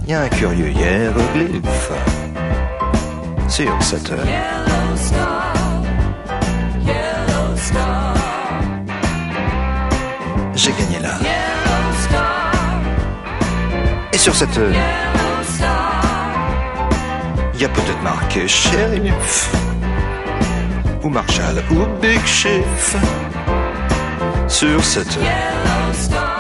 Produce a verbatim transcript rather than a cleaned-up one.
il y a un curieux hiéroglyphe sur cette Yellow star, yellow star, j'ai gagné là. yellow star, Et sur cette yellow star, il y a peut-être marqué shérif ou Marshall ou Big Chief sur cette yellow star.